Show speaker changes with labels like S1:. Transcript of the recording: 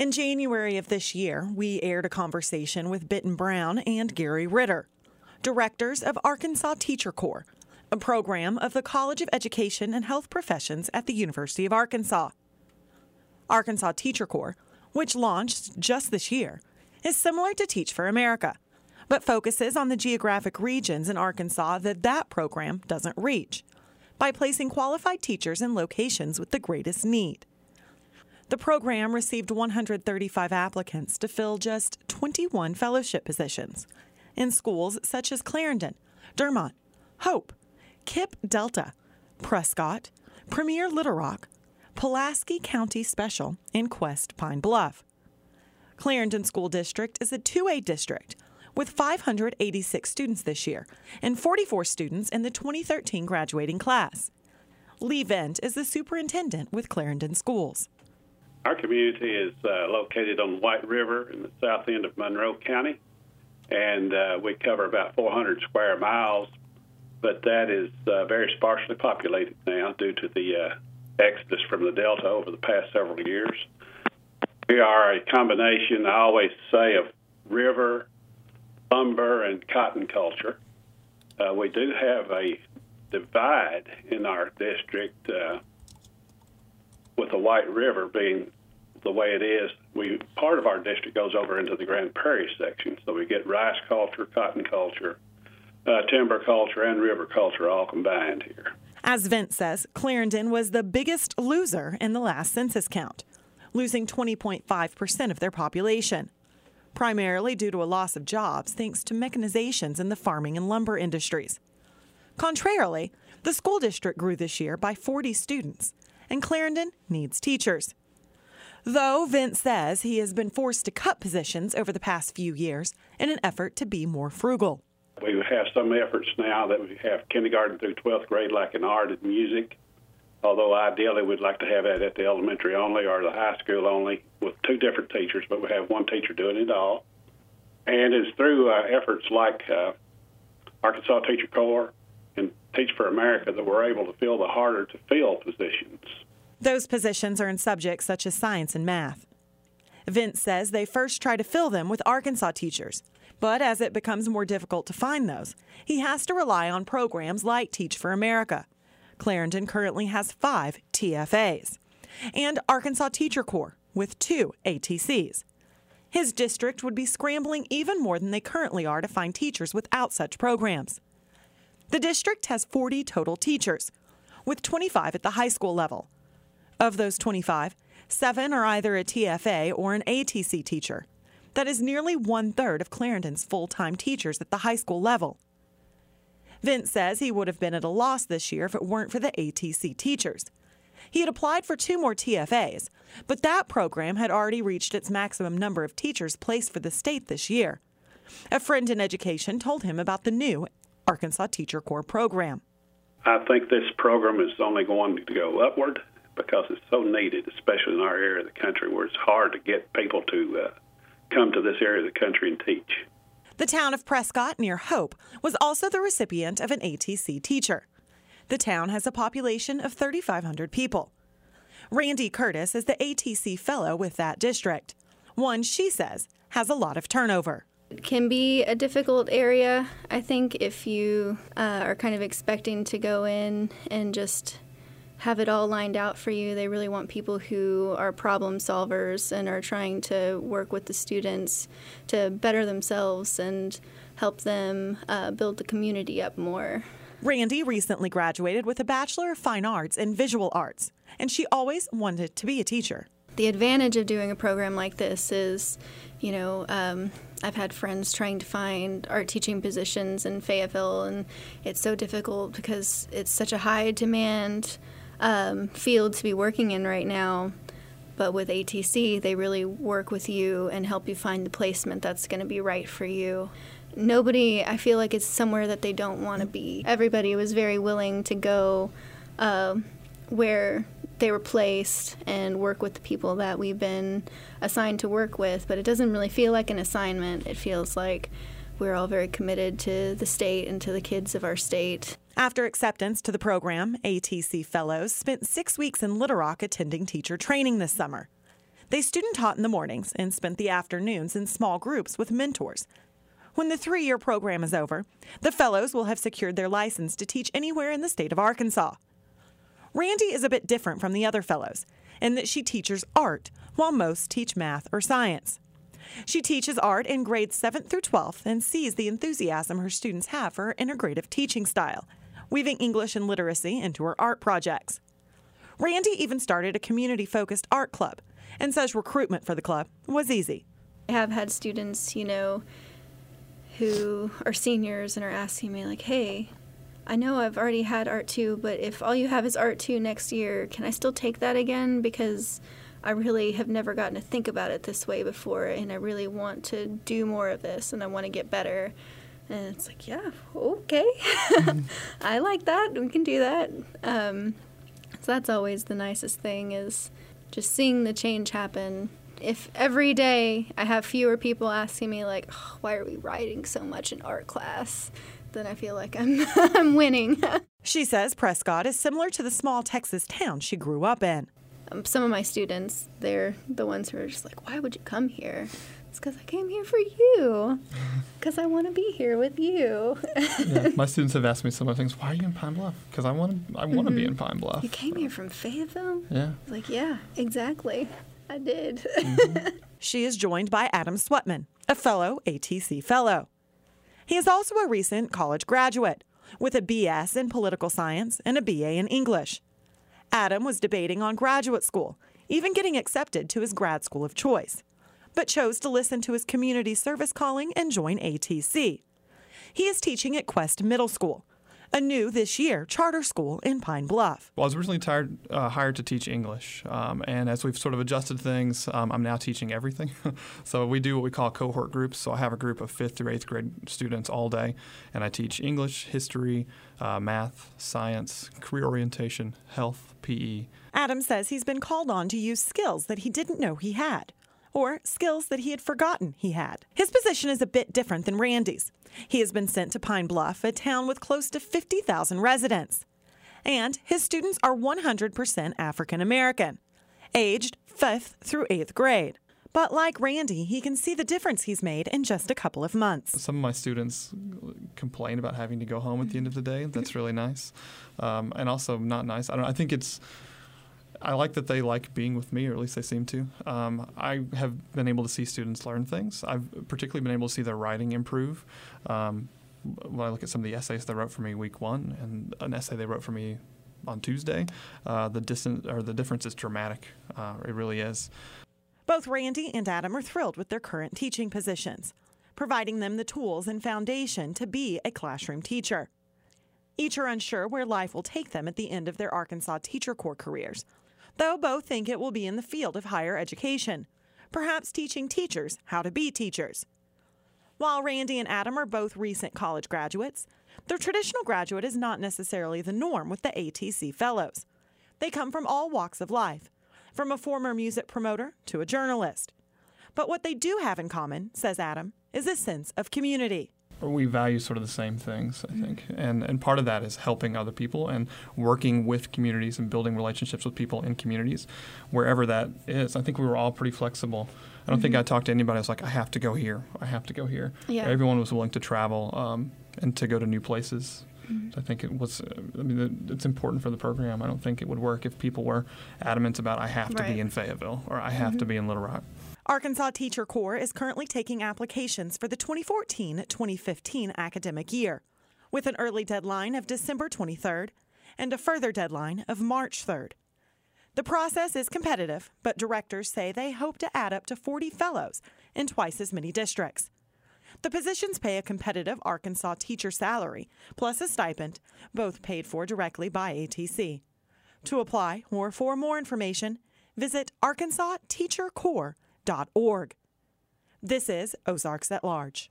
S1: In January of this year, we aired a conversation with Benton Brown and Gary Ritter, directors of Arkansas Teacher Corps, a program of the College of Education and Health Professions at the University of Arkansas. Arkansas Teacher Corps, which launched just this year, is similar to Teach for America, but focuses on the geographic regions in Arkansas that program doesn't reach, by placing qualified teachers in locations with the greatest need. The program received 135 applicants to fill just 21 fellowship positions in schools such as Clarendon, Dermont, Hope, Kip Delta, Prescott, Premier Little Rock, Pulaski County Special, and Quest Pine Bluff. Clarendon School District is a 2A district with 586 students this year and 44 students in the 2013 graduating class. Lee Vent is the superintendent with Clarendon Schools.
S2: Our community is located on the White River in the south end of Monroe County, and we cover about 400 square miles, but that is very sparsely populated now due to the exodus from the Delta over the past several years. We are a combination, I always say, of river, lumber, and cotton culture. We do have a divide in our district with the White River being the way it is. Part of our district goes over into the Grand Prairie section, so we get rice culture, cotton culture, timber culture, and river culture all combined here.
S1: As Vent says, Clarendon was the biggest loser in the last census count, losing 20.5% of their population, primarily due to a loss of jobs thanks to mechanizations in the farming and lumber industries. Contrarily, the school district grew this year by 40 students, and Clarendon needs teachers. Though Vent says he has been forced to cut positions over the past few years in an effort to be more frugal.
S2: We have some efforts now that we have kindergarten through 12th grade like in art and music, although ideally we'd like to have that at the elementary only or the high school only with two different teachers, but we have one teacher doing it all. And it's through efforts like Arkansas Teacher Corps and Teach for America that we're able to fill the harder to fill positions.
S1: Those positions are in subjects such as science and math. Vent says they first try to fill them with Arkansas teachers, but as it becomes more difficult to find those, he has to rely on programs like Teach for America. Clarendon currently has 5 TFAs, and Arkansas Teacher Corps with 2 ATCs. His district would be scrambling even more than they currently are to find teachers without such programs. The district has 40 total teachers, with 25 at the high school level. Of those 25, 7 are either a TFA or an ATC teacher. That is nearly 1/3 of Clarendon's full-time teachers at the high school level. Vent says he would have been at a loss this year if it weren't for the ATC teachers. He had applied for 2 more TFAs, but that program had already reached its maximum number of teachers placed for the state this year. A friend in education told him about the new Arkansas Teacher Corps program.
S2: I think this program is only going to go upward because it's so needed, especially in our area of the country where it's hard to get people to come to this area of the country and teach.
S1: The town of Prescott near Hope was also the recipient of an ATC teacher. The town has a population of 3,500 people. Randy Curtis is the ATC fellow with that district, one she says has a lot of turnover.
S3: It can be a difficult area, I think, if you are kind of expecting to go in and just have it all lined out for you. They really want people who are problem solvers and are trying to work with the students to better themselves and help them build the community up more.
S1: Randy recently graduated with a Bachelor of Fine Arts in Visual Arts, and she always wanted to be a teacher.
S3: The advantage of doing a program like this is, I've had friends trying to find art teaching positions in Fayetteville, and it's so difficult because it's such a high demand field to be working in right now. But with ATC, they really work with you and help you find the placement that's going to be right for you. Nobody, I feel like it's somewhere that they don't want to be. Everybody was very willing to go where they were placed and work with the people that we've been assigned to work with, but it doesn't really feel like an assignment. It feels like we're all very committed to the state and to the kids of our state.
S1: After acceptance to the program, ATC fellows spent 6 weeks in Little Rock attending teacher training this summer. They student taught in the mornings and spent the afternoons in small groups with mentors. When the 3-year program is over, the fellows will have secured their license to teach anywhere in the state of Arkansas. Randy is a bit different from the other fellows in that she teaches art, while most teach math or science. She teaches art in grades 7th through 12th and sees the enthusiasm her students have for her integrative teaching style, weaving English and literacy into her art projects. Randy even started a community-focused art club and says recruitment for the club was easy.
S3: I have had students, who are seniors and are asking me, like, hey, I know I've already had Art 2, but if all you have is Art 2 next year, can I still take that again? Because I really have never gotten to think about it this way before, and I really want to do more of this, and I want to get better. And it's like, yeah, okay. I like that. We can do that. So that's always the nicest thing, is just seeing the change happen. If every day I have fewer people asking me, like, oh, why are we writing so much in art class, then I feel like I'm winning.
S1: She says Prescott is similar to the small Texas town she grew up in.
S3: Some of my students, they're the ones who are just like, why would you come here? It's because I came here for you, because I want to be here with you.
S4: Yeah, my students have asked me similar things. Why are you in Pine Bluff? Because I want to be in Pine Bluff.
S3: You came here from Fayetteville?
S4: Yeah.
S3: Like, yeah, exactly. I did.
S1: She is joined by Adam Swetman, a fellow ATC fellow. He is also a recent college graduate with a BS in political science and a BA in English. Adam was debating on graduate school, even getting accepted to his grad school of choice, but chose to listen to his community service calling and join ATC. He is teaching at Quest Middle School, a new this year charter school in Pine Bluff.
S4: Well, I was originally hired to teach English, and as we've sort of adjusted things, I'm now teaching everything. So we do what we call cohort groups. So I have a group of 5th through 8th grade students all day, and I teach English, history, math, science, career orientation, health, PE.
S1: Adam says he's been called on to use skills that he didn't know he had, or skills that he had forgotten he had. His position is a bit different than Randy's. He has been sent to Pine Bluff, a town with close to 50,000 residents. And his students are 100% African American, aged 5th through 8th grade. But like Randy, he can see the difference he's made in just a couple of months.
S4: Some of my students complain about having to go home at the end of the day. That's really nice. And also not nice. I like that they like being with me, or at least they seem to. I have been able to see students learn things. I've particularly been able to see their writing improve. When I look at some of the essays they wrote for me week 1 and an essay they wrote for me on Tuesday, the difference is dramatic. It really is.
S1: Both Randy and Adam are thrilled with their current teaching positions, providing them the tools and foundation to be a classroom teacher. Each are unsure where life will take them at the end of their Arkansas Teacher Corps careers, though both think it will be in the field of higher education, perhaps teaching teachers how to be teachers. While Randy and Adam are both recent college graduates, their traditional graduate is not necessarily the norm with the ATC fellows. They come from all walks of life, from a former music promoter to a journalist. But what they do have in common, says Adam, is a sense of community.
S4: We value sort of the same things, I think. And part of that is helping other people and working with communities and building relationships with people in communities, wherever that is. I think we were all pretty flexible. I don't think I talked to anybody who was like, I have to go here. I have to go here.
S3: Yeah.
S4: Everyone was willing to travel and to go to new places. I think it was, it's important for the program. I don't think it would work if people were adamant about, I have to be in Fayetteville or I have to be in Little Rock.
S1: Arkansas Teacher Corps is currently taking applications for the 2014-2015 academic year, with an early deadline of December 23rd and a further deadline of March 3rd. The process is competitive, but directors say they hope to add up to 40 fellows in twice as many districts. The positions pay a competitive Arkansas teacher salary, plus a stipend, both paid for directly by ATC. To apply or for more information, visit arkansasteachercorps.org. This is Ozarks at Large.